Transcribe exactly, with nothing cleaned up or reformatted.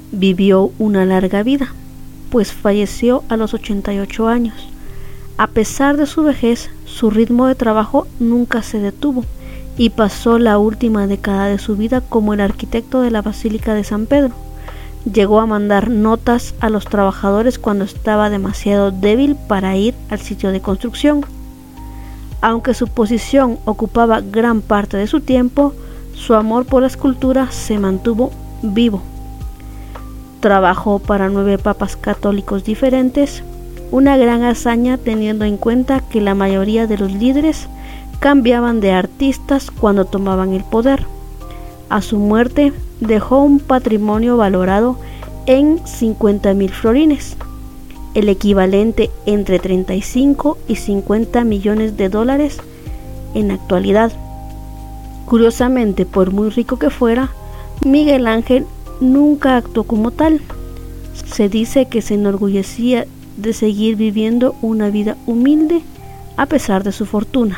Vivió una larga vida, pues falleció a los ochenta y ocho años. A pesar de su vejez, su ritmo de trabajo nunca se detuvo y pasó la última década de su vida como el arquitecto de la Basílica de San Pedro. Llegó a mandar notas a los trabajadores cuando estaba demasiado débil para ir al sitio de construcción. Aunque su posición ocupaba gran parte de su tiempo, su amor por la escultura se mantuvo vivo. Trabajó para nueve papas católicos diferentes, una gran hazaña teniendo en cuenta que la mayoría de los líderes cambiaban de artistas cuando tomaban el poder. A su muerte dejó un patrimonio valorado en cincuenta mil florines, el equivalente entre treinta y cinco y cincuenta millones de dólares en la actualidad. Curiosamente, por muy rico que fuera, Miguel Ángel nunca actuó como tal. Se dice que se enorgullecía de seguir viviendo una vida humilde a pesar de su fortuna.